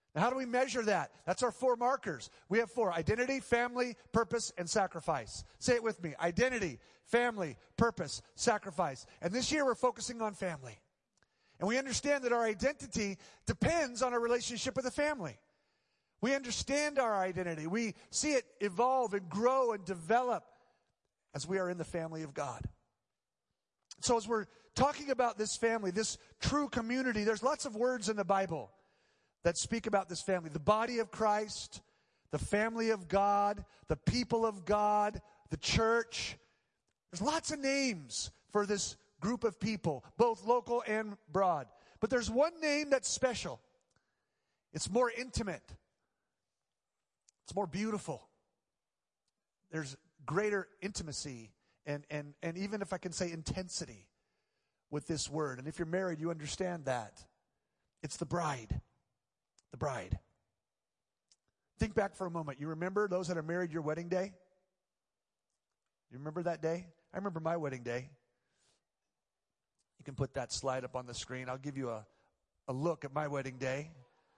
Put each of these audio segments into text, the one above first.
Now, how do we measure that? That's our 4 markers. We have 4: identity, family, purpose, and sacrifice. Say it with me: identity, family, purpose, sacrifice. And this year we're focusing on family. And we understand that our identity depends on our relationship with the family. We understand our identity. We see it evolve and grow and develop as we are in the family of God. So as we're talking about this family, this true community, there's lots of words in the Bible that speak about this family. The body of Christ, the family of God, the people of God, the church. There's lots of names for this group of people, both local and broad. But there's one name that's special. It's more intimate. It's more beautiful. There's greater intimacy and even, if I can say, intensity with this word. And if you're married, you understand that. It's the bride. The bride. Think back for a moment. You remember those that are married, your wedding day? You remember that day? I remember my wedding day. You can put that slide up on the screen. I'll give you a look at my wedding day.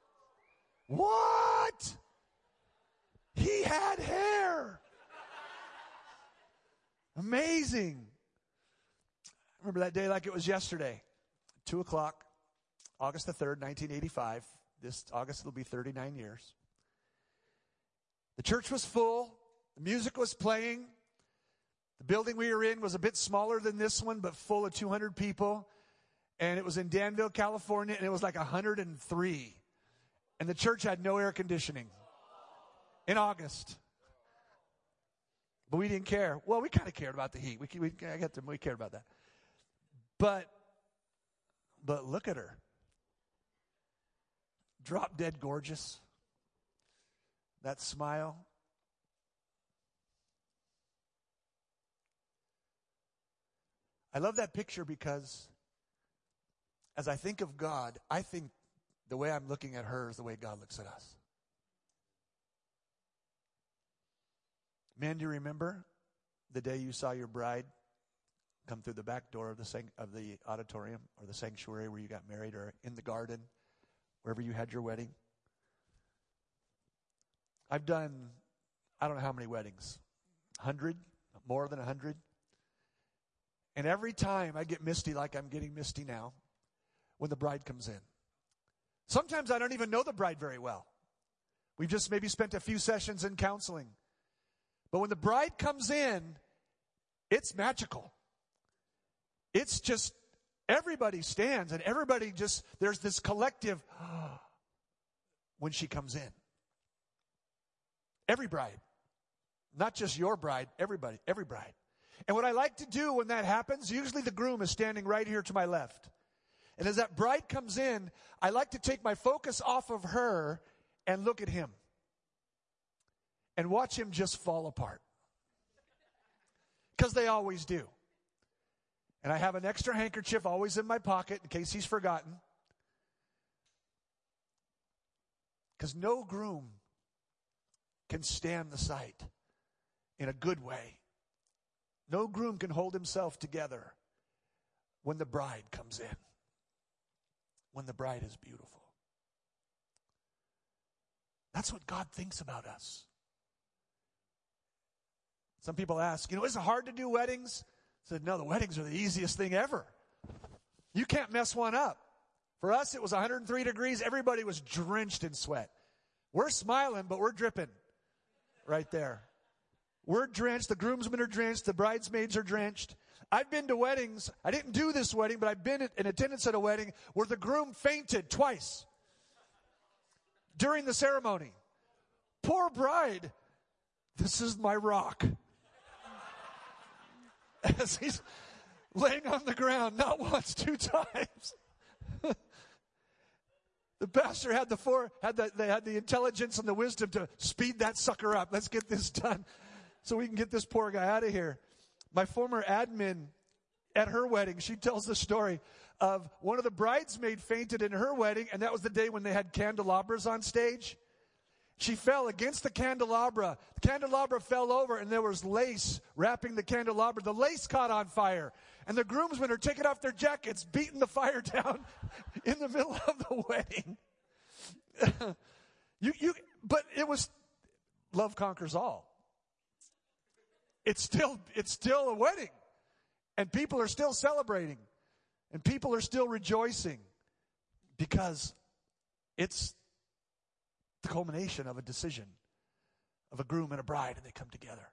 What? He had hair. Amazing. I remember that day like it was yesterday. 2 o'clock, August the 3rd, 1985. This August it'll be 39 years. The church was full. The music was playing. The building we were in was a bit smaller than this one, but full of 200 people. And it was in Danville, California, and it was like 103. And the church had no air conditioning in August. But we didn't care. Well, we kind of cared about the heat. We cared about that. But look at her. Drop dead gorgeous. That smile. I love that picture because as I think of God, I think the way I'm looking at her is the way God looks at us. Man, do you remember the day you saw your bride come through the back door of the auditorium or the sanctuary where you got married, or in the garden, wherever you had your wedding? I've done, I don't know how many weddings, 100, more than 100. And every time I get misty like I'm getting misty now when the bride comes in. Sometimes I don't even know the bride very well. We've just maybe spent a few sessions in counseling. But when the bride comes in, it's magical. It's just, everybody stands and everybody just, there's this collective when she comes in. Every bride. Not just your bride, everybody, every bride. And what I like to do when that happens, usually the groom is standing right here to my left. And as that bride comes in, I like to take my focus off of her and look at him. And watch him just fall apart. Because they always do. And I have an extra handkerchief always in my pocket in case he's forgotten. Because no groom can stand the sight in a good way. No groom can hold himself together when the bride comes in. When the bride is beautiful. That's what God thinks about us. Some people ask, is it hard to do weddings? I said, no, the weddings are the easiest thing ever. You can't mess one up. For us, it was 103 degrees. Everybody was drenched in sweat. We're smiling, but we're dripping right there. We're drenched. The groomsmen are drenched. The bridesmaids are drenched. I've been to weddings. I didn't do this wedding, but I've been in attendance at a wedding where the groom fainted twice during the ceremony. Poor bride. This is my rock. As he's laying on the ground, not once, 2 times. The pastor had the intelligence and the wisdom to speed that sucker up. Let's get this done so we can get this poor guy out of here. My former admin at her wedding, she tells the story of one of the bridesmaids fainted in her wedding, and that was the day when they had candelabras on stage. She fell against the candelabra. The candelabra fell over, and there was lace wrapping the candelabra. The lace caught on fire, and the groomsmen are taking off their jackets, beating the fire down in the middle of the wedding. But it was, love conquers all. It's still a wedding. And people are still celebrating. And people are still rejoicing. Because it's the culmination of a decision of a groom and a bride, and they come together.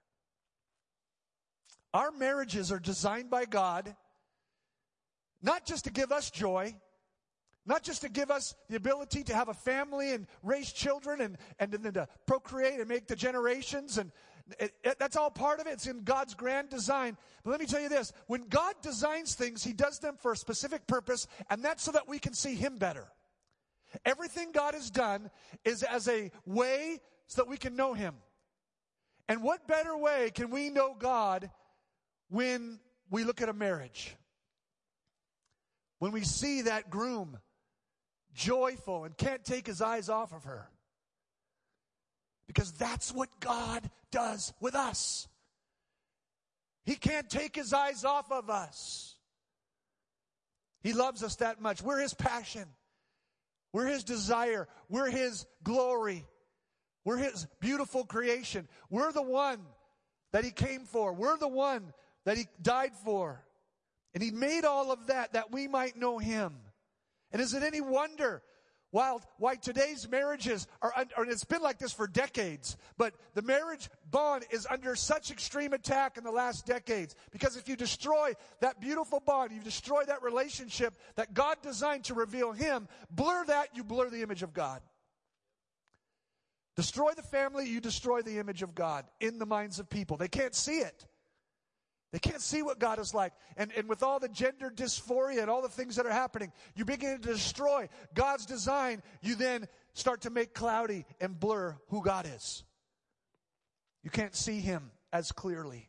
Our marriages are designed by God not just to give us joy, not just to give us the ability to have a family and raise children and then to procreate and make the generations. And that's all part of it. It's in God's grand design. But let me tell you this. When God designs things, He does them for a specific purpose, and that's so that we can see Him better. Everything God has done is as a way so that we can know Him. And what better way can we know God when we look at a marriage? When we see that groom joyful and can't take his eyes off of her. Because that's what God does with us. He can't take His eyes off of us. He loves us that much. We're His passion. We're His desire. We're His glory. We're His beautiful creation. We're the one that He came for. We're the one that He died for. And He made all of that we might know Him. And is it any wonder why today's marriages are, and it's been like this for decades, but the marriage bond is under such extreme attack in the last decades. Because if you destroy that beautiful bond, you destroy that relationship that God designed to reveal Him, blur that, you blur the image of God. Destroy the family, you destroy the image of God in the minds of people. They can't see it. They can't see what God is like. And with all the gender dysphoria and all the things that are happening, you begin to destroy God's design. You then start to make cloudy and blur who God is. You can't see Him as clearly.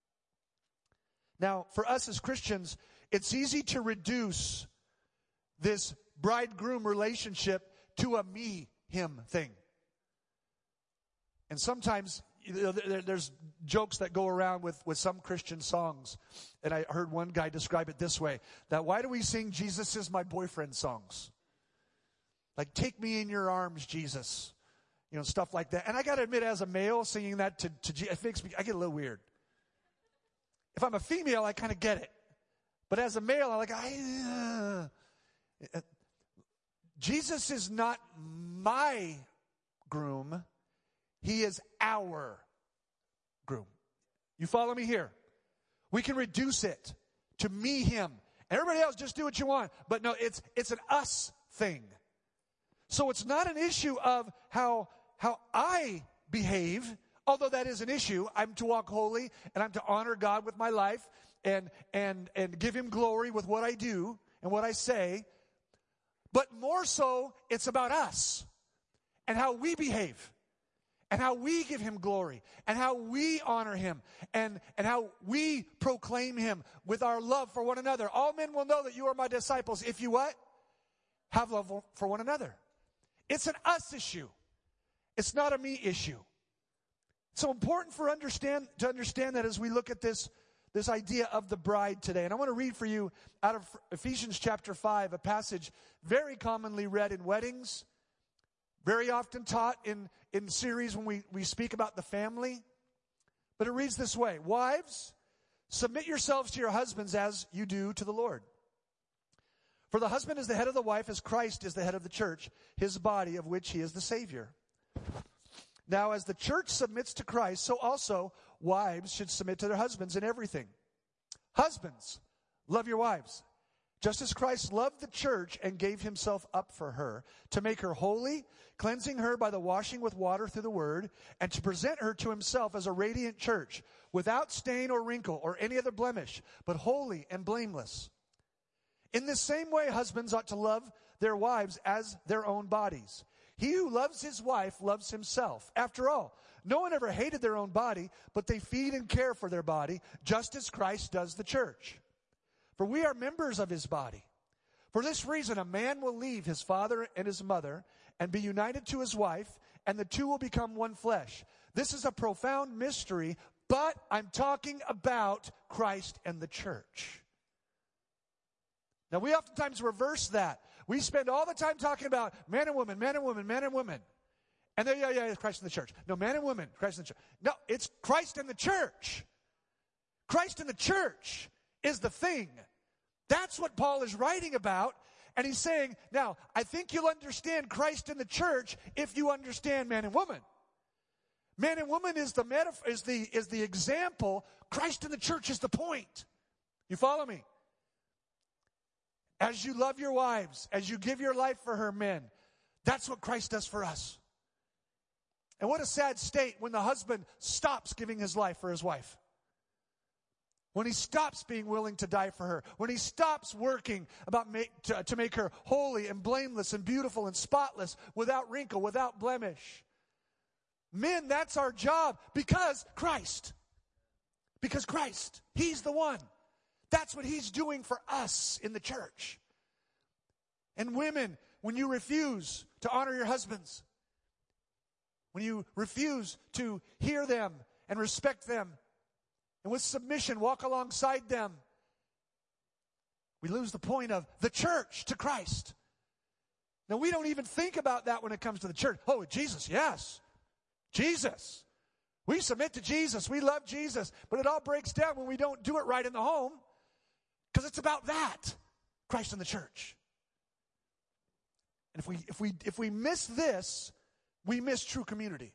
Now, for us as Christians, it's easy to reduce this bride-groom relationship to a me-him thing. And sometimes there's jokes that go around with some Christian songs. And I heard one guy describe it this way, that why do we sing "Jesus is my boyfriend" songs? Like, take me in your arms, Jesus. Stuff like that. And I got to admit, as a male, singing that to Jesus, I get a little weird. If I'm a female, I kind of get it. But as a male, I'm like, Jesus is not my groom. He is our groom. You follow me here? We can reduce it to me, him. And everybody else, just do what you want. But no, it's an us thing. So it's not an issue of how I behave, although that is an issue. I'm to walk holy, and I'm to honor God with my life and give Him glory with what I do and what I say. But more so, it's about us and how we behave. And how we give Him glory, and how we honor Him, and how we proclaim Him with our love for one another. All men will know that you are my disciples if you what? Have love for one another. It's an us issue. It's not a me issue. It's so important to understand that as we look at this idea of the bride today. And I want to read for you out of Ephesians chapter 5, a passage very commonly read in weddings, very often taught in series when we speak about the family. But it reads this way: Wives, submit yourselves to your husbands as you do to the Lord. For the husband is the head of the wife, as Christ is the head of the church, His body, of which He is the Savior. Now, as the church submits to Christ, so also wives should submit to their husbands in everything. Husbands, love your wives, just as Christ loved the church and gave Himself up for her, to make her holy, cleansing her by the washing with water through the word, and to present her to Himself as a radiant church, without stain or wrinkle or any other blemish, but holy and blameless. In this same way, husbands ought to love their wives as their own bodies. He who loves his wife loves himself. After all, no one ever hated their own body, but they feed and care for their body, just as Christ does the church. For we are members of His body. For this reason, a man will leave his father and his mother and be united to his wife, and the two will become one flesh. This is a profound mystery, but I'm talking about Christ and the church. Now, we oftentimes reverse that. We spend all the time talking about man and woman, man and woman, man and woman. And then, yeah, Christ in the church. No, man and woman, Christ in the church. No, it's Christ in the church. Christ in the church is the thing. That's what Paul is writing about. And he's saying, now, I think you'll understand Christ in the church if you understand man and woman. Man and woman is the example. Christ in the church is the point. You follow me? As you love your wives, as you give your life for her, men, that's what Christ does for us. And what a sad state when the husband stops giving his life for his wife. When he stops being willing to die for her. When he stops working to make her holy and blameless and beautiful and spotless, without wrinkle, without blemish. Men, that's our job because Christ. Because Christ. He's the one. That's what he's doing for us in the church. And women, when you refuse to honor your husbands, when you refuse to hear them and respect them, and with submission walk alongside them, we lose the point of the church to Christ. Now, we don't even think about that when it comes to the church. Oh, Jesus, yes. Jesus. We submit to Jesus. We love Jesus. But it all breaks down when we don't do it right in the home, because it's about that, Christ in the church. And if we miss this, we miss true community.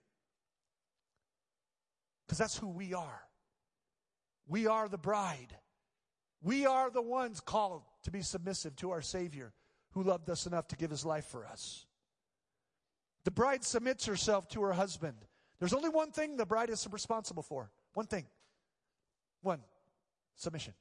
Because that's who we are. We are the bride. We are the ones called to be submissive to our Savior, who loved us enough to give his life for us. The bride submits herself to her husband. There's only one thing the bride is responsible for. One thing. One. Submission.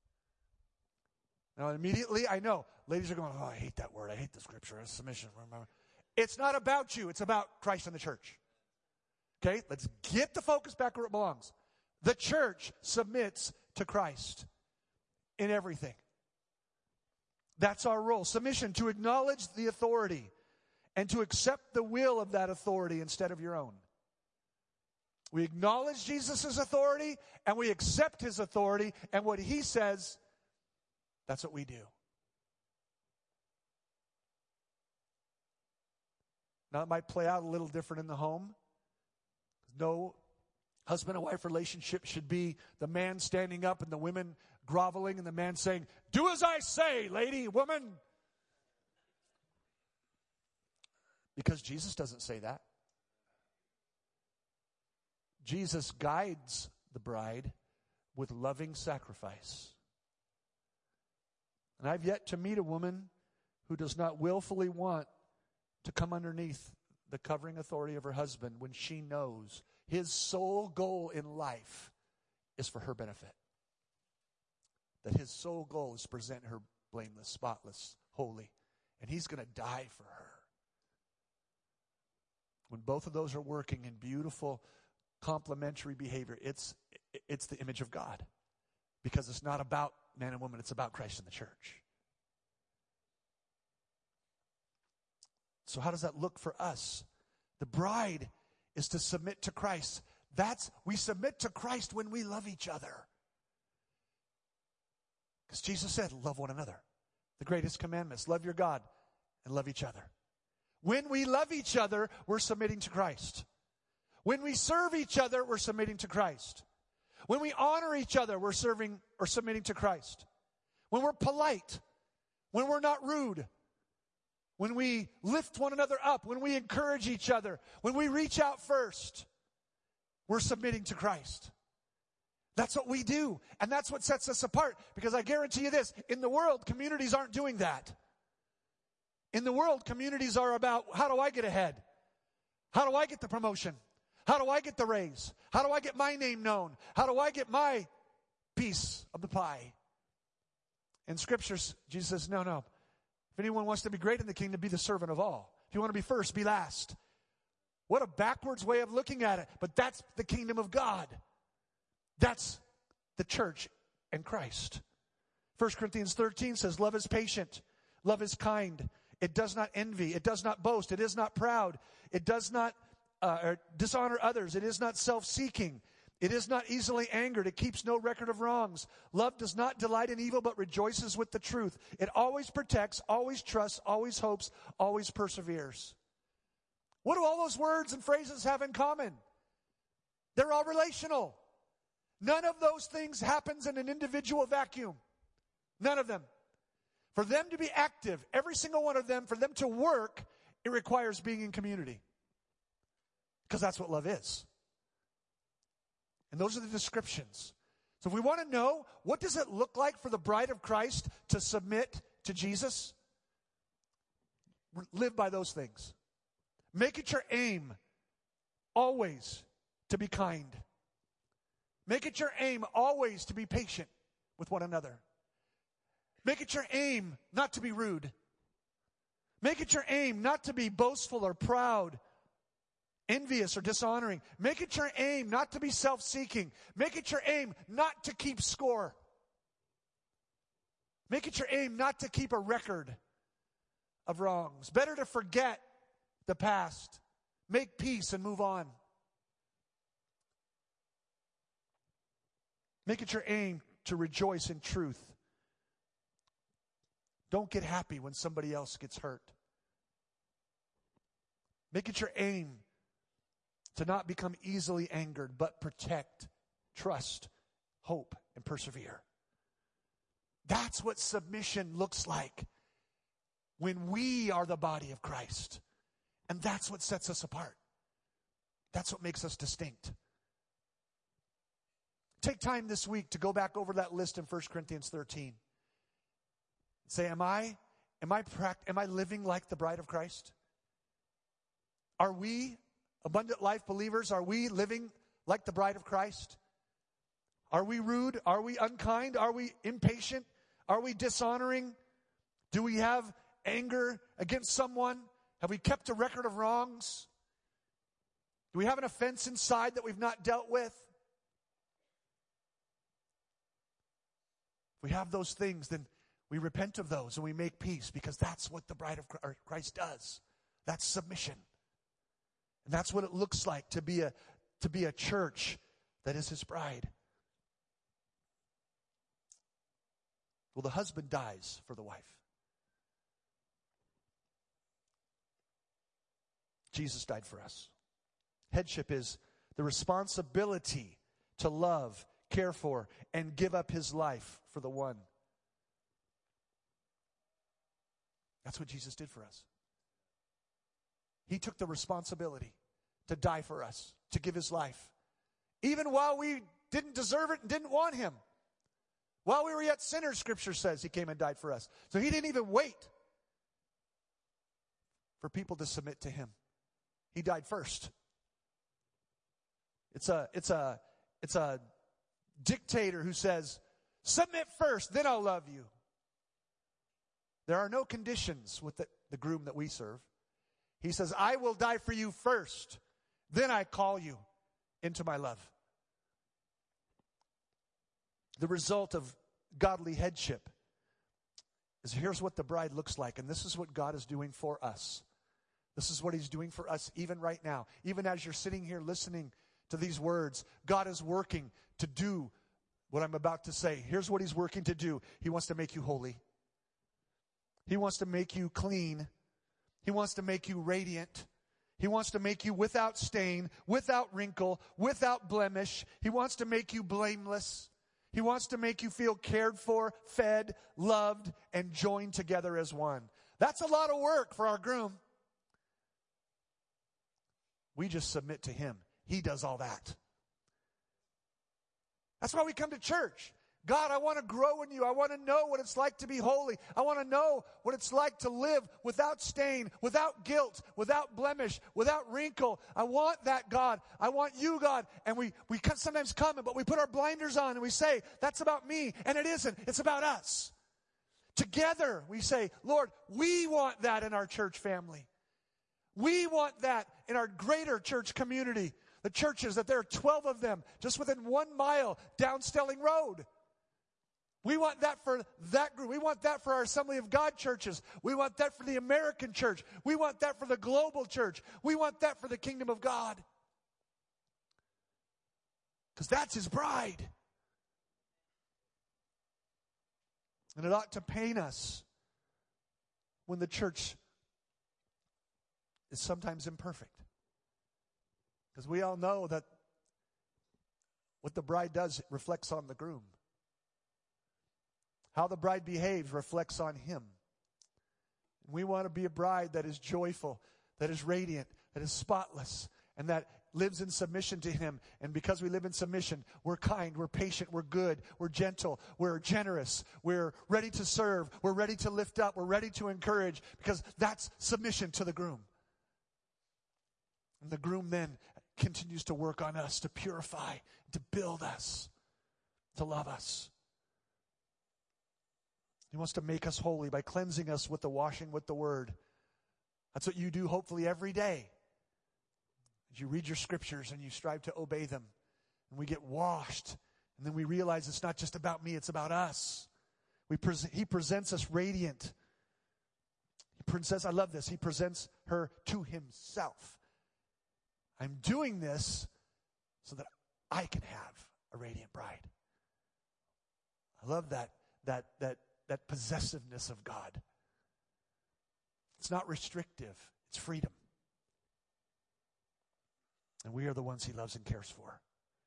Now, immediately, I know, ladies are going, oh, I hate that word. I hate the scripture. It's submission. It's not about you. It's about Christ and the church. Okay? Let's get the focus back where it belongs. The church submits to Christ in everything. That's our role. Submission, to acknowledge the authority and to accept the will of that authority instead of your own. We acknowledge Jesus' authority and we accept his authority, and what he says, that's what we do. Now, it might play out a little different in the home. No husband and wife relationship should be the man standing up and the women groveling and the man saying, do as I say, lady, woman. Because Jesus doesn't say that. Jesus guides the bride with loving sacrifice. And I've yet to meet a woman who does not willfully want to come underneath the covering authority of her husband when she knows his sole goal in life is for her benefit. That his sole goal is to present her blameless, spotless, holy. And he's going to die for her. When both of those are working in beautiful, complementary behavior, it's the image of God. Because it's not about man and woman, it's about Christ and the church. So how does that look for us? The bride is to submit to Christ. We submit to Christ when we love each other. Because Jesus said, love one another. The greatest commandments, love your God and love each other. When we love each other, we're submitting to Christ. When we serve each other, we're submitting to Christ. When we honor each other, we're serving or submitting to Christ. When we're polite, when we're not rude, when we lift one another up, when we encourage each other, when we reach out first, we're submitting to Christ. That's what we do. And that's what sets us apart. Because I guarantee you this, in the world, communities aren't doing that. In the world, communities are about, how do I get ahead? How do I get the promotion? How do I get the raise? How do I get my name known? How do I get my piece of the pie? In scriptures, Jesus says, no. If anyone wants to be great in the kingdom, be the servant of all. If you want to be first, be last. What a backwards way of looking at it. But that's the kingdom of God. That's the church and Christ. 1 Corinthians 13 says, love is patient. Love is kind. It does not envy. It does not boast. It is not proud. It does not dishonor others. It is not self-seeking. It is not easily angered. It keeps no record of wrongs. Love does not delight in evil, but rejoices with the truth. It always protects, always trusts, always hopes, always perseveres. What do all those words and phrases have in common? They're all relational. None of those things happens in an individual vacuum. None of them. For them to be active, every single one of them, for them to work, it requires being in community. Because that's what love is. And those are the descriptions. So if we want to know, what does it look like for the bride of Christ to submit to Jesus? Live by those things. Make it your aim always to be kind. Make it your aim always to be patient with one another. Make it your aim not to be rude. Make it your aim not to be boastful or proud, envious or dishonoring. Make it your aim not to be self-seeking. Make it your aim not to keep score. Make it your aim not to keep a record of wrongs. Better to forget the past. Make peace and move on. Make it your aim to rejoice in truth. Don't get happy when somebody else gets hurt. Make it your aim to not become easily angered, but protect, trust, hope, and persevere. That's what submission looks like when we are the body of Christ. And that's what sets us apart. That's what makes us distinct. Take time this week to go back over that list in 1 Corinthians 13. Say, am I living like the bride of Christ? Are we, Abundant Life believers, are we living like the bride of Christ? Are we rude? Are we unkind? Are we impatient? Are we dishonoring? Do we have anger against someone? Have we kept a record of wrongs? Do we have an offense inside that we've not dealt with? If we have those things, then we repent of those and we make peace, because that's what the bride of Christ does. That's submission. And that's what it looks like to be a church that is his bride. Well, the husband dies for the wife. Jesus died for us. Headship is the responsibility to love, care for, and give up his life for the one. That's what Jesus did for us. He took the responsibility to die for us, to give his life. Even while we didn't deserve it and didn't want him. While we were yet sinners, Scripture says he came and died for us. So he didn't even wait for people to submit to him. He died first. It's a dictator who says, submit first, then I'll love you. There are no conditions with the groom that we serve. He says, I will die for you first, then I call you into my love. The result of godly headship is, here's what the bride looks like, and this is what God is doing for us. This is what he's doing for us even right now. Even as you're sitting here listening to these words, God is working to do what I'm about to say. Here's what he's working to do. He wants to make you holy. He wants to make you clean. He wants to make you radiant. He wants to make you without stain, without wrinkle, without blemish. He wants to make you blameless. He wants to make you feel cared for, fed, loved, and joined together as one. That's a lot of work for our groom. We just submit to him. He does all that. That's why we come to church. God, I want to grow in you. I want to know what it's like to be holy. I want to know what it's like to live without stain, without guilt, without blemish, without wrinkle. I want that, God. I want you, God. And we sometimes come, but we put our blinders on and we say, that's about me. And it isn't. It's about us. Together, we say, Lord, we want that in our church family. We want that in our greater church community. The churches, that there are 12 of them just within 1 mile down Stelling Road. We want that for that group. We want that for our Assembly of God churches. We want that for the American church. We want that for the global church. We want that for the kingdom of God. Because that's his bride. And it ought to pain us when the church is sometimes imperfect. Because we all know that what the bride does reflects on the groom. How the bride behaves reflects on him. We want to be a bride that is joyful, that is radiant, that is spotless, and that lives in submission to him. And because we live in submission, we're kind, we're patient, we're good, we're gentle, we're generous, we're ready to serve, we're ready to lift up, we're ready to encourage, because that's submission to the groom. And the groom then continues to work on us, to purify, to build us, to love us. He wants to make us holy by cleansing us with the washing with the word. That's what you do hopefully every day. As you read your scriptures and you strive to obey them. And we get washed. And then we realize it's not just about me, it's about us. He presents us radiant. I love this. He presents her to himself. I'm doing this so that I can have a radiant bride. I love that possessiveness of God. It's not restrictive, it's freedom. And we are the ones he loves and cares for.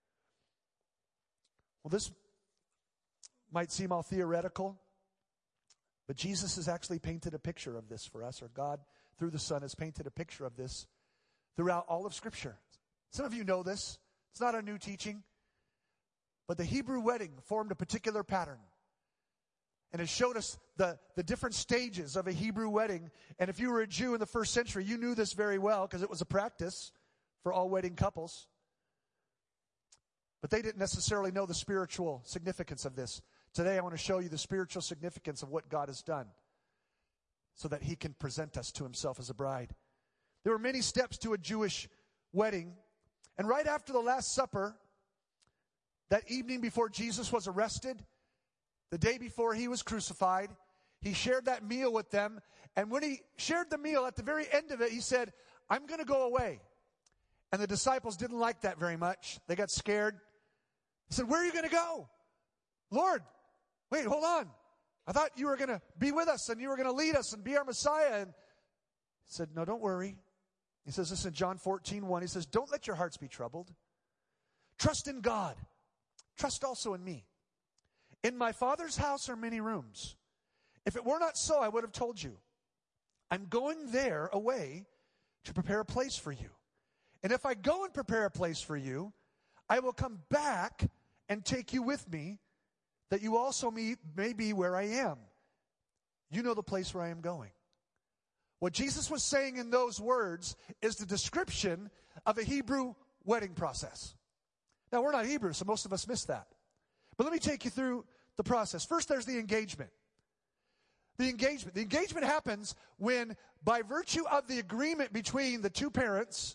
Well, this might seem all theoretical, but Jesus has actually painted a picture of this for us, or God, through the Son, has painted a picture of this throughout all of Scripture. Some of you know this. It's not a new teaching. But the Hebrew wedding formed a particular pattern. And it showed us the different stages of a Hebrew wedding. And if you were a Jew in the first century, you knew this very well because it was a practice for all wedding couples. But they didn't necessarily know the spiritual significance of this. Today I want to show you the spiritual significance of what God has done so that he can present us to himself as a bride. There were many steps to a Jewish wedding. And right after the Last Supper, that evening before Jesus was arrested, the day before he was crucified, he shared that meal with them. And when he shared the meal, at the very end of it, he said, I'm going to go away. And the disciples didn't like that very much. They got scared. He said, where are you going to go? Lord, wait, hold on. I thought you were going to be with us and you were going to lead us and be our Messiah. And he said, no, don't worry. He says this in John 14:1. He says, don't let your hearts be troubled. Trust in God. Trust also in me. In my Father's house are many rooms. If it were not so, I would have told you. I'm going there away to prepare a place for you. And if I go and prepare a place for you, I will come back and take you with me, that you also may be where I am. You know the place where I am going. What Jesus was saying in those words is the description of a Hebrew wedding process. Now, we're not Hebrew, so most of us miss that. But let me take you through the process. First, there's the engagement. The engagement happens when, by virtue of the agreement between the two parents,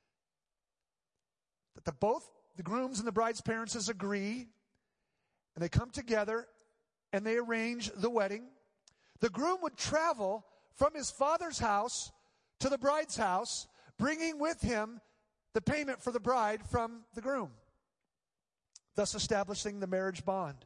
that both the groom's and the bride's parents agree, and they come together and they arrange the wedding. The groom would travel from his father's house to the bride's house, bringing with him the payment for the bride from the groom, thus establishing the marriage bond.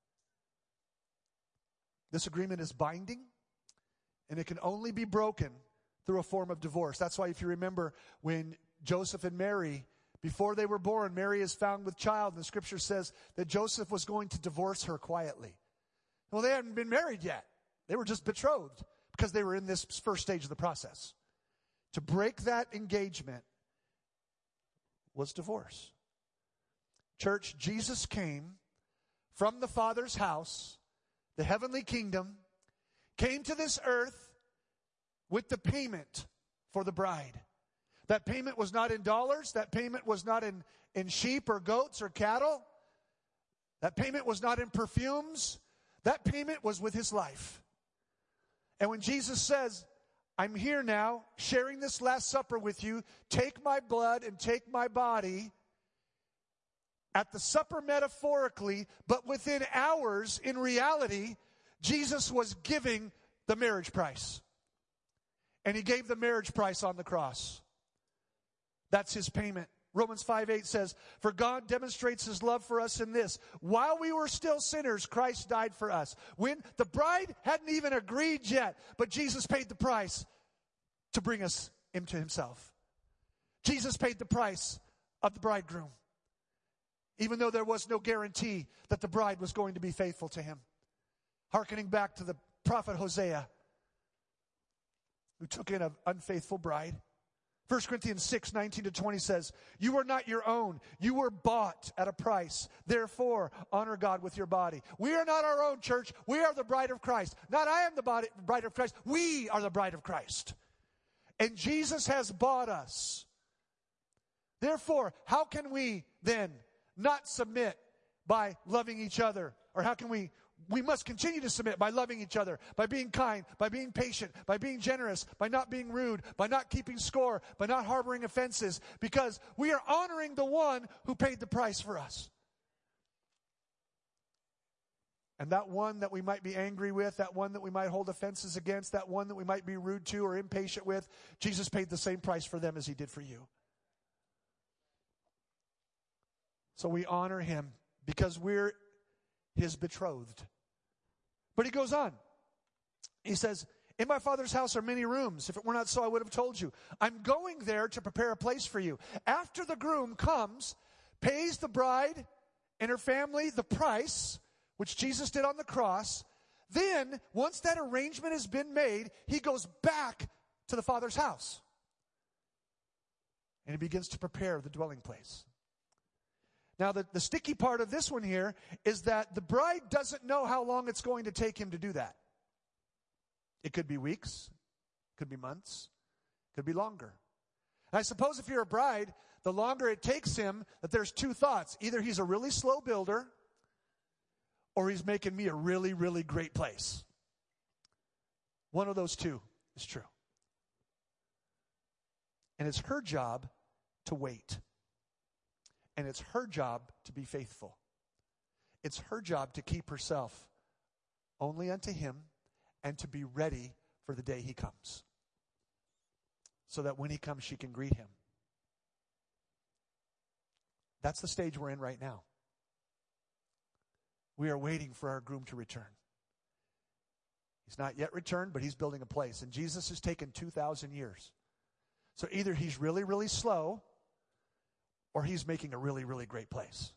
This agreement is binding, and it can only be broken through a form of divorce. That's why, if you remember, when Joseph and Mary, before they were born, Mary is found with child, and the scripture says that Joseph was going to divorce her quietly. Well, they hadn't been married yet. They were just betrothed because they were in this first stage of the process. To break that engagement was divorce. Church, Jesus came from the Father's house, the heavenly kingdom, came to this earth with the payment for the bride. That payment was not in dollars. That payment was not in sheep or goats or cattle. That payment was not in perfumes. That payment was with his life. And when Jesus says, I'm here now, sharing this Last Supper with you, take my blood and take my body, at the supper metaphorically, but within hours, in reality, Jesus was giving the marriage price. And he gave the marriage price on the cross. That's his payment. Romans 5:8 says, for God demonstrates his love for us in this: while we were still sinners, Christ died for us. When the bride hadn't even agreed yet, but Jesus paid the price to bring us him to himself. Jesus paid the price of the bridegroom, even though there was no guarantee that the bride was going to be faithful to him. Hearkening back to the prophet Hosea, who took in an unfaithful bride. 1 Corinthians 6:19-20 says, "You are not your own. You were bought at a price. Therefore, honor God with your body." We are not our own, church. We are the bride of Christ. Not I am the bride of Christ. We are the bride of Christ. And Jesus has bought us. Therefore, how can we then not submit by loving each other? Or how can we must continue to submit by loving each other, by being kind, by being patient, by being generous, by not being rude, by not keeping score, by not harboring offenses, because we are honoring the one who paid the price for us. And that one that we might be angry with, that one that we might hold offenses against, that one that we might be rude to or impatient with, Jesus paid the same price for them as he did for you. So we honor him because we're his betrothed. But he goes on. He says, "In my Father's house are many rooms. If it were not so, I would have told you. I'm going there to prepare a place for you." After the groom comes, pays the bride and her family the price, which Jesus did on the cross, then, once that arrangement has been made, he goes back to the Father's house. And he begins to prepare the dwelling place. Now, the sticky part of this one here is that the bride doesn't know how long it's going to take him to do that. It could be weeks, could be months, could be longer. And I suppose if you're a bride, the longer it takes him, that there's two thoughts. Either he's a really slow builder, or he's making me a really, really great place. One of those two is true. And it's her job to wait. And it's her job to be faithful. It's her job to keep herself only unto him and to be ready for the day he comes. So that when he comes, she can greet him. That's the stage we're in right now. We are waiting for our groom to return. He's not yet returned, but he's building a place. And Jesus has taken 2,000 years. So either he's really, really slow, or he's making a really, really great place.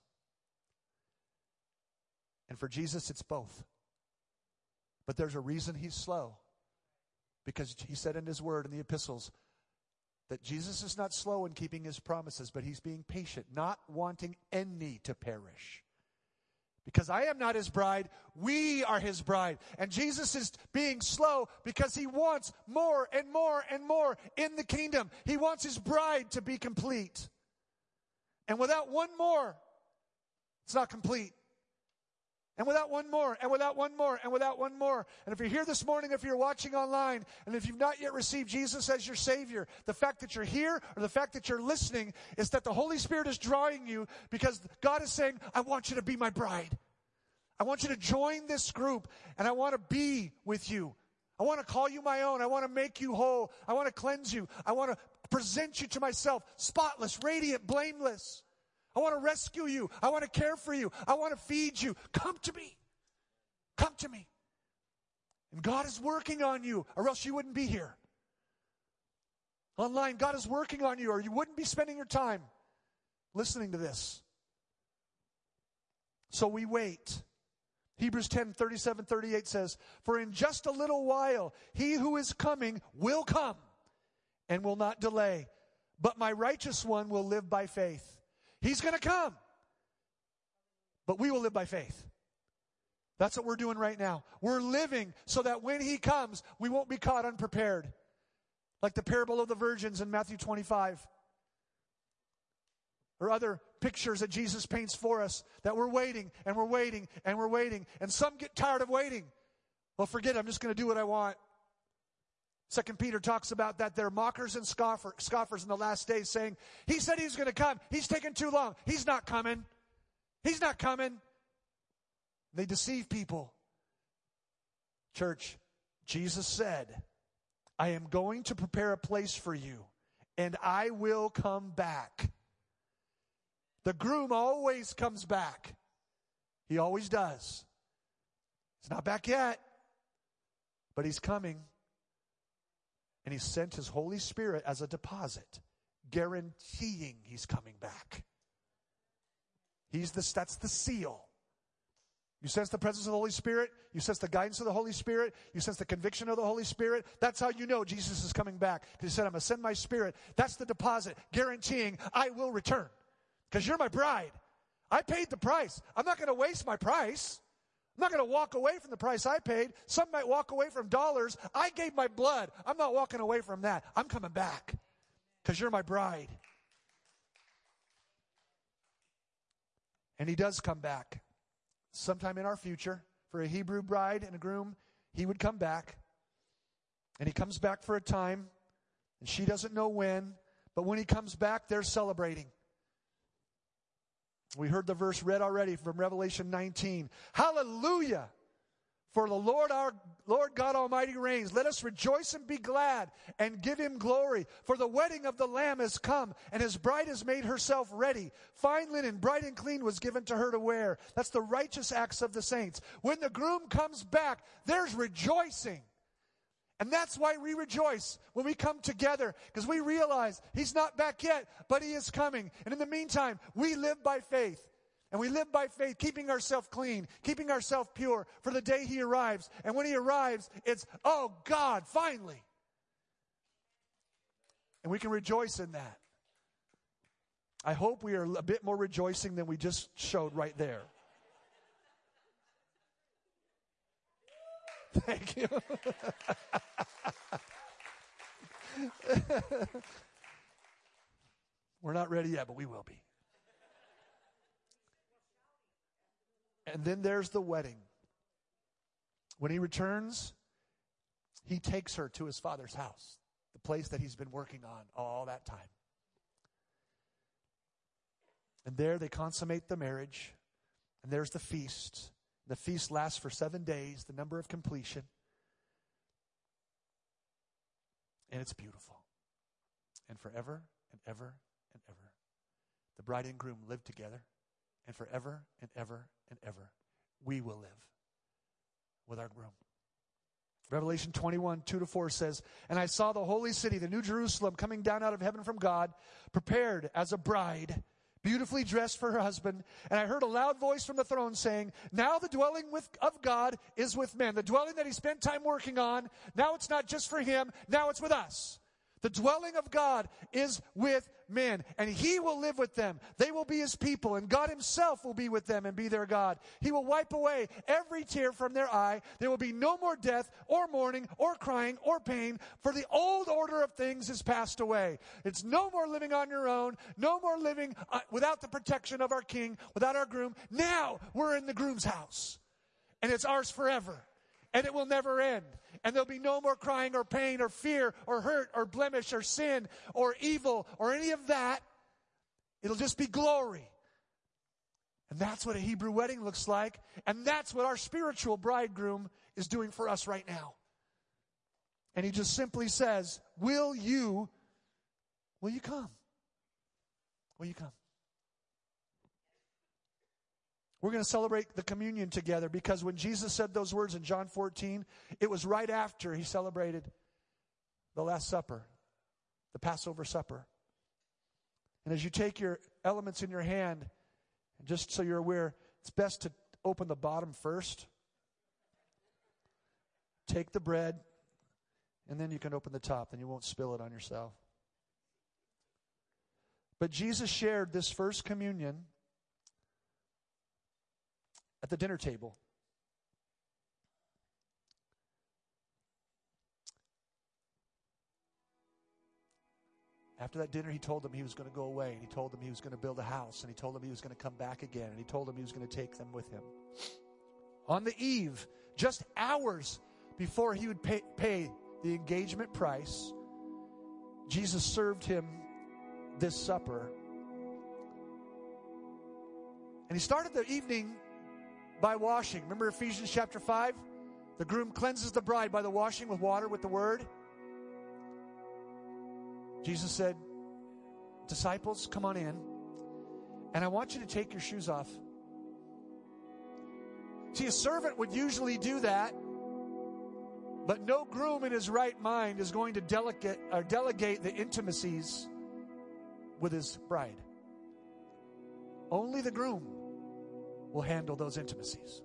And for Jesus, it's both. But there's a reason he's slow. Because he said in his word in the epistles that Jesus is not slow in keeping his promises, but he's being patient, not wanting any to perish. Because I am not his bride, we are his bride. And Jesus is being slow because he wants more and more and more in the kingdom. He wants his bride to be complete. And without one more, it's not complete. And without one more, and without one more, and without one more. And if you're here this morning, if you're watching online, and if you've not yet received Jesus as your Savior, the fact that you're here or the fact that you're listening is that the Holy Spirit is drawing you because God is saying, I want you to be my bride. I want you to join this group, and I want to be with you. I want to call you my own. I want to make you whole. I want to cleanse you. I want to present you to myself, spotless, radiant, blameless. I want to rescue you. I want to care for you. I want to feed you. Come to me. Come to me. And God is working on you, or else you wouldn't be here. Online, God is working on you, or you wouldn't be spending your time listening to this. So we wait. Hebrews 10:37-38 says, "For in just a little while, he who is coming will come and will not delay. But my righteous one will live by faith." He's going to come. But we will live by faith. That's what we're doing right now. We're living so that when he comes, we won't be caught unprepared. Like the parable of the virgins in Matthew 25. Or other pictures that Jesus paints for us that we're waiting and we're waiting and we're waiting. And some get tired of waiting. Well, forget it. I'm just going to do what I want. 2 Peter talks about that there are mockers and scoffers in the last days saying, he said he's going to come. He's taking too long. He's not coming. He's not coming. They deceive people. Church, Jesus said, I am going to prepare a place for you, and I will come back. The groom always comes back. He always does. He's not back yet, but he's coming. And he sent his Holy Spirit as a deposit, guaranteeing he's coming back. That's the seal. You sense the presence of the Holy Spirit. You sense the guidance of the Holy Spirit. You sense the conviction of the Holy Spirit. That's how you know Jesus is coming back. Because he said, I'm going to send my Spirit. That's the deposit, guaranteeing I will return. Because you're my bride. I paid the price. I'm not going to waste my price. I'm not going to walk away from the price I paid. Some might walk away from dollars. I gave my blood. I'm not walking away from that. I'm coming back. Because you're my bride. And he does come back. Sometime in our future, for a Hebrew bride and a groom, he would come back. And he comes back for a time, and she doesn't know when, but when he comes back, they're celebrating. We heard the verse read already from Revelation 19. Hallelujah! For the Lord our Lord God Almighty reigns. Let us rejoice and be glad and give him glory. For the wedding of the Lamb has come, and his bride has made herself ready. Fine linen, bright and clean, was given to her to wear. That's the righteous acts of the saints. When the groom comes back, there's rejoicing. And that's why we rejoice when we come together, because we realize he's not back yet, but he is coming. And in the meantime, we live by faith. And we live by faith, keeping ourselves clean, keeping ourselves pure for the day he arrives. And when he arrives, it's, oh God, finally. And we can rejoice in that. I hope we are a bit more rejoicing than we just showed right there. Thank you. We're not ready yet, but we will be. And then there's the wedding. When he returns, he takes her to his Father's house, the place that he's been working on all that time. And there they consummate the marriage, and there's the feast. The feast lasts for 7 days, the number of completion. And it's beautiful. And forever and ever and ever, the bride and groom live together. And forever and ever and ever, we will live with our groom. Revelation 21, 2-4 says, And I saw the holy city, the new Jerusalem, coming down out of heaven from God, prepared as a bride, beautifully dressed for her husband. And I heard a loud voice from the throne saying, Now the dwelling of God is with men. The dwelling that he spent time working on, now it's not just for him, now it's with us. The dwelling of God is with men, and he will live with them. They will be his people, and God himself will be with them and be their God. He will wipe away every tear from their eye. There will be no more death or mourning or crying or pain, for the old order of things is passed away. It's no more living on your own, no more living without the protection of our king, without our groom. Now we're in the groom's house, and it's ours forever, and it will never end. And there'll be no more crying or pain or fear or hurt or blemish or sin or evil or any of that. It'll just be glory. And that's what a Hebrew wedding looks like. And that's what our spiritual bridegroom is doing for us right now. And he just simply says, will you come? Will you come? We're going to celebrate the communion together, because when Jesus said those words in John 14, it was right after he celebrated the Last Supper, the Passover supper. And as you take your elements in your hand, and just so you're aware, it's best to open the bottom first. Take the bread, and then you can open the top, then you won't spill it on yourself. But Jesus shared this first communion at the dinner table. After that dinner, he told them he was going to go away, and he told them he was going to build a house, and he told them he was going to come back again, and he told them he was going to take them with him. On the eve, just hours before he would pay the engagement price, Jesus served him this supper. And he started the evening by washing. Remember Ephesians chapter 5? The groom cleanses the bride by the washing with water, with the word. Jesus said, disciples, come on in, and I want you to take your shoes off. See, a servant would usually do that But no groom in his right mind is going to delegate the intimacies with his bride. Only the groom will handle those intimacies.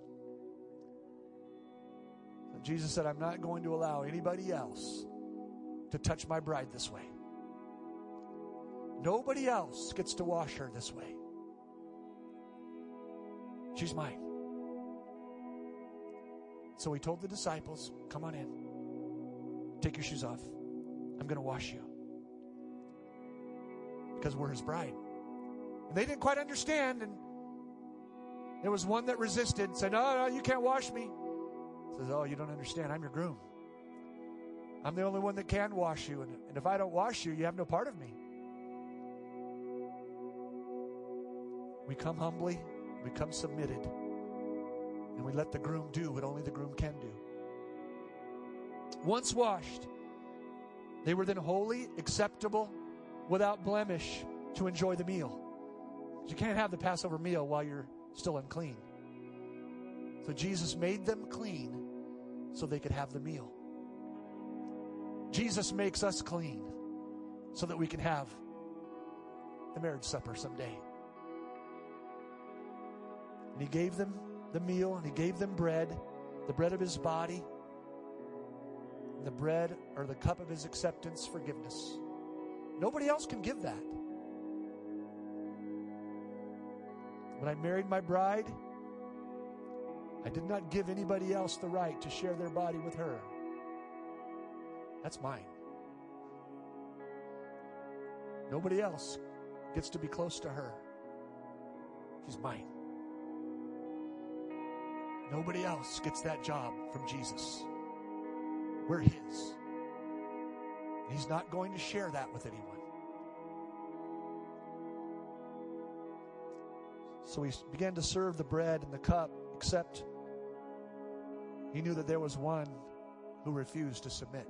So Jesus said, I'm not going to allow anybody else to touch my bride this way. Nobody else gets to wash her this way. She's mine. So he told the disciples, come on in. Take your shoes off. I'm going to wash you. Because we're his bride. And they didn't quite understand. And there was one that resisted, said, no, you can't wash me. Says, oh, you don't understand. I'm your groom. I'm the only one that can wash you. And if I don't wash you, you have no part of me. We come humbly. We come submitted. And we let the groom do what only the groom can do. Once washed, they were then holy, acceptable, without blemish to enjoy the meal. You can't have the Passover meal while you're still unclean. So Jesus made them clean so they could have the meal. Jesus makes us clean so that we can have the marriage supper someday. And he gave them the meal, and he gave them bread, the bread of his body, and the bread or the cup of his acceptance, forgiveness. Nobody else can give that. When I married my bride, I did not give anybody else the right to share their body with her. That's mine. Nobody else gets to be close to her. She's mine. Nobody else gets that job from Jesus. We're his. He's not going to share that with anyone. So he began to serve the bread and the cup, except he knew that there was one who refused to submit.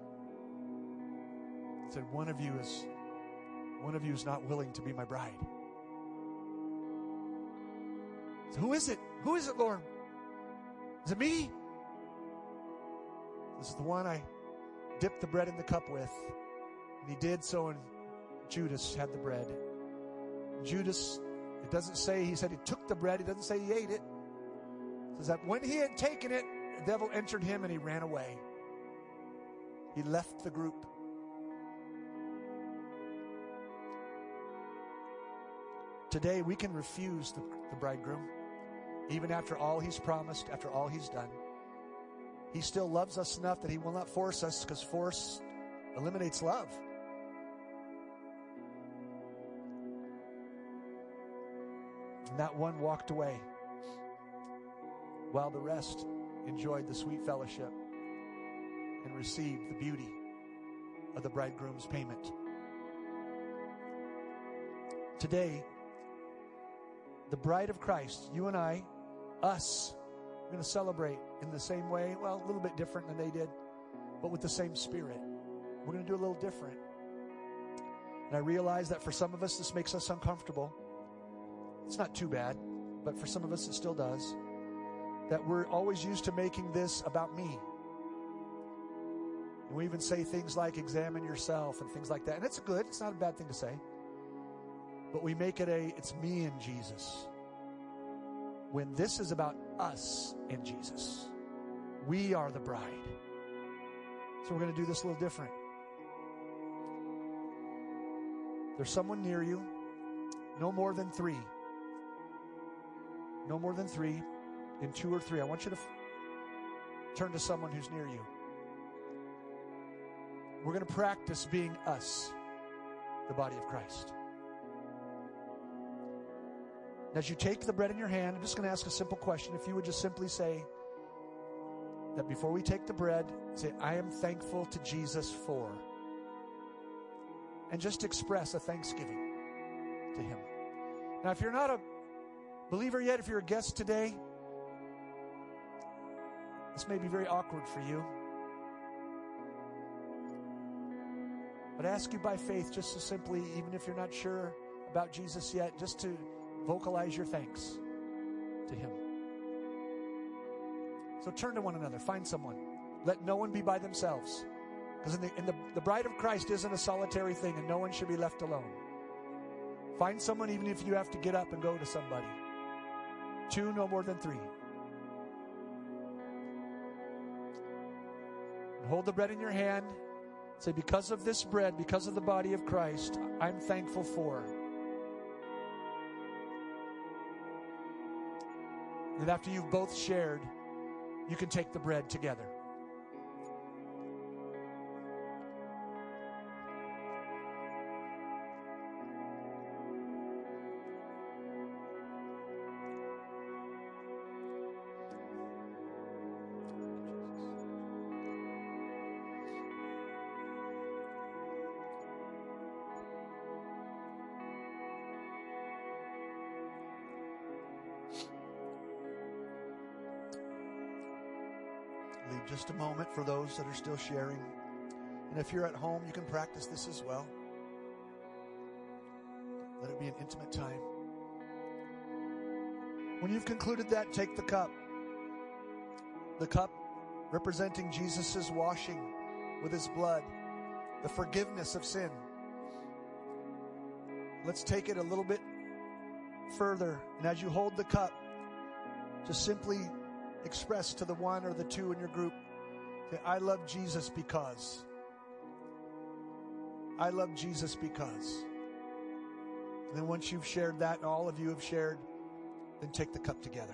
He said, one of you is not willing to be my bride. So who is it? Who is it, Lord? Is it me? This is the one I dipped the bread in the cup with. And he did so, and Judas had the bread. Judas, it doesn't say, he said he took the bread. It doesn't say he ate it. It says that when he had taken it, the devil entered him and he ran away. He left the group. Today we can refuse the bridegroom. Even after all he's promised, after all he's done. He still loves us enough that he will not force us, because force eliminates love. And that one walked away while the rest enjoyed the sweet fellowship and received the beauty of the bridegroom's payment. Today, the bride of Christ, you and I, us, we're going to celebrate in the same way, well, a little bit different than they did, but with the same spirit. We're going to do a little different. And I realize that for some of us, this makes us uncomfortable. It's not too bad, but for some of us, it still does. That we're always used to making this about me. And we even say things like, examine yourself and things like that. And it's good. It's not a bad thing to say. But we make it it's me and Jesus. When this is about us and Jesus. We are the bride. So we're going to do this a little different. There's someone near you. No more than 3. No more than 3. In 2 or 3. I want you to turn to someone who's near you. We're going to practice being us, the body of Christ. As you take the bread in your hand, I'm just going to ask a simple question. If you would just simply say that before we take the bread, say, I am thankful to Jesus for. And just express a thanksgiving to him. Now, if you're not a believer yet, if you're a guest today, this may be very awkward for you. But I ask you by faith just to simply, even if you're not sure about Jesus yet, just to vocalize your thanks to him. So turn to one another. Find someone Let no one be by themselves. Because the bride of Christ isn't a solitary thing, and no one should be left alone. Find someone, even if you have to get up and go to somebody. 2, no more than 3. And hold the bread in your hand. Say, because of this bread, because of the body of Christ, I'm thankful for. And after you've both shared, you can take the bread together. Leave just a moment for those that are still sharing. And if you're at home, you can practice this as well. Let it be an intimate time. When you've concluded that, take the cup. The cup representing Jesus' washing with his blood, the forgiveness of sin. Let's take it a little bit further. And as you hold the cup, just simply express to the 1 or the 2 in your group that I love Jesus because. I love Jesus because. And then once you've shared that, and all of you have shared, then take the cup together.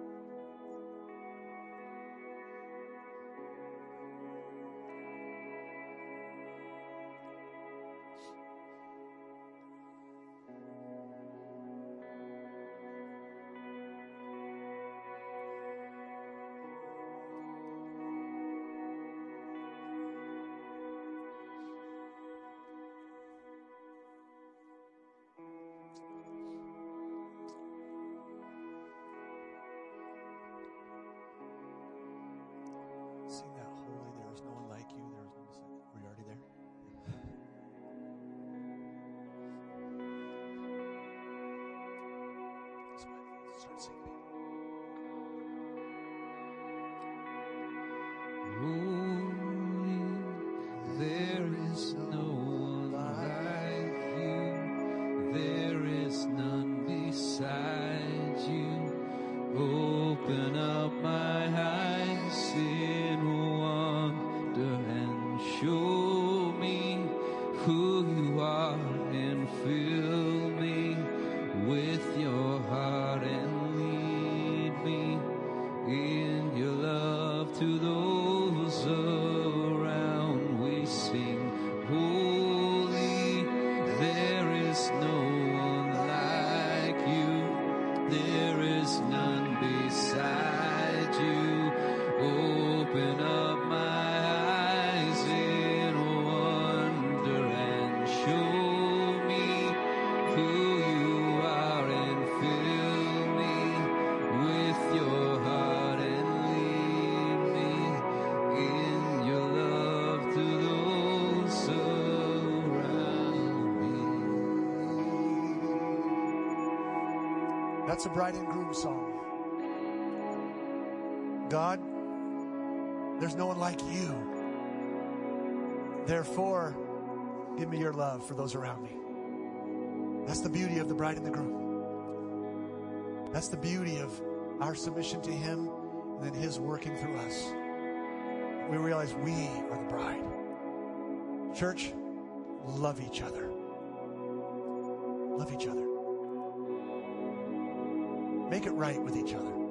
Sing that holy, there is no one like you. There is no one. Were you already there? Start singing. Holy, there is no one like you. There is none beside you. Open up my eyes in wonder and show me who you are, and fill me with your heart and lead me in your love to those around. We sing, holy, there is no one like you. There is none beside you. Open up my eyes in wonder and show me who you are, and fill me with your heart and lead me in your love to those around me. That's a bride and groom song. God, there's no one like you. Therefore, give me your love for those around me. That's the beauty of the bride and the groom. That's the beauty of our submission to him and then his working through us. We realize we are the bride. Church, love each other. Love each other. Make it right with each other.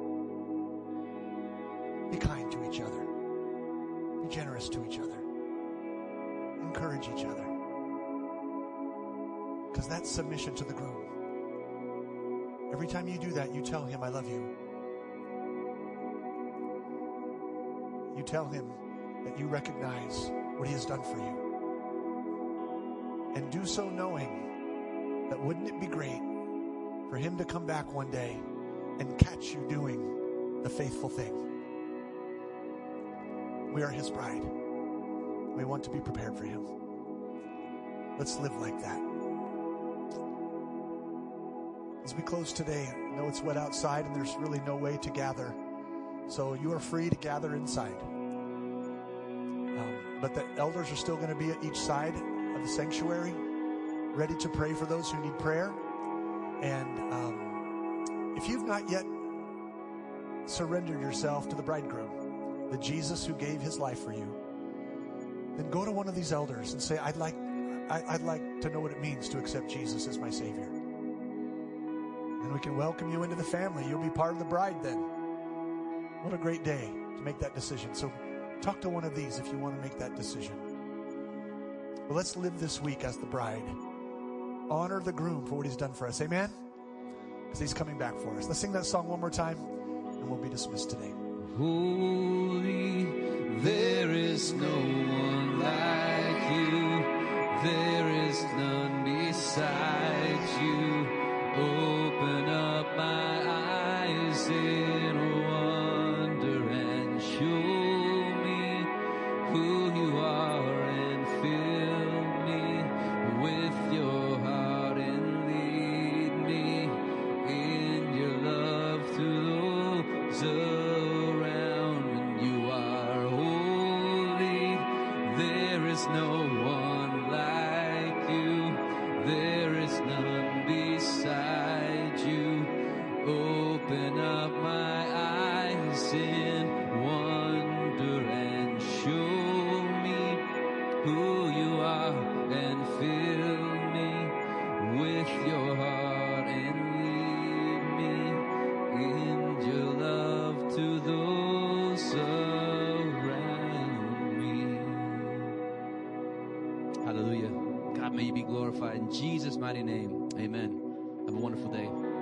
Be kind to each other. Be generous to each other. Encourage each other. Because that's submission to the groom. Every time you do that, you tell him, I love you. You tell him that you recognize what he has done for you. And do so knowing that wouldn't it be great for him to come back one day and catch you doing the faithful thing. We are his bride. We want to be prepared for him. Let's live like that. As we close today, I know it's wet outside and there's really no way to gather. So you are free to gather inside. but the elders are still going to be at each side of the sanctuary, ready to pray for those who need prayer. And if you've not yet surrendered yourself to the bridegroom, the Jesus who gave his life for you, then go to one of these elders and say, I'd like to know what it means to accept Jesus as my Savior. And we can welcome you into the family. You'll be part of the bride then. What a great day to make that decision. So talk to one of these if you want to make that decision. But let's live this week as the bride. Honor the groom for what he's done for us. Amen? Because he's coming back for us. Let's sing that song one more time, and we'll be dismissed today. Holy, there is no one like you. There is none beside you. Open up my eyes in wonder and show me who you are and fill me with your heart and lead me in your love to those around. When you are holy, there is no one like you. There is none beside you. Open up my eyes in wonder and show me who you are and fill me with your heart and lead me in your love to those around me. Hallelujah. God, may you be glorified in Jesus' mighty name. Amen. Have a wonderful day.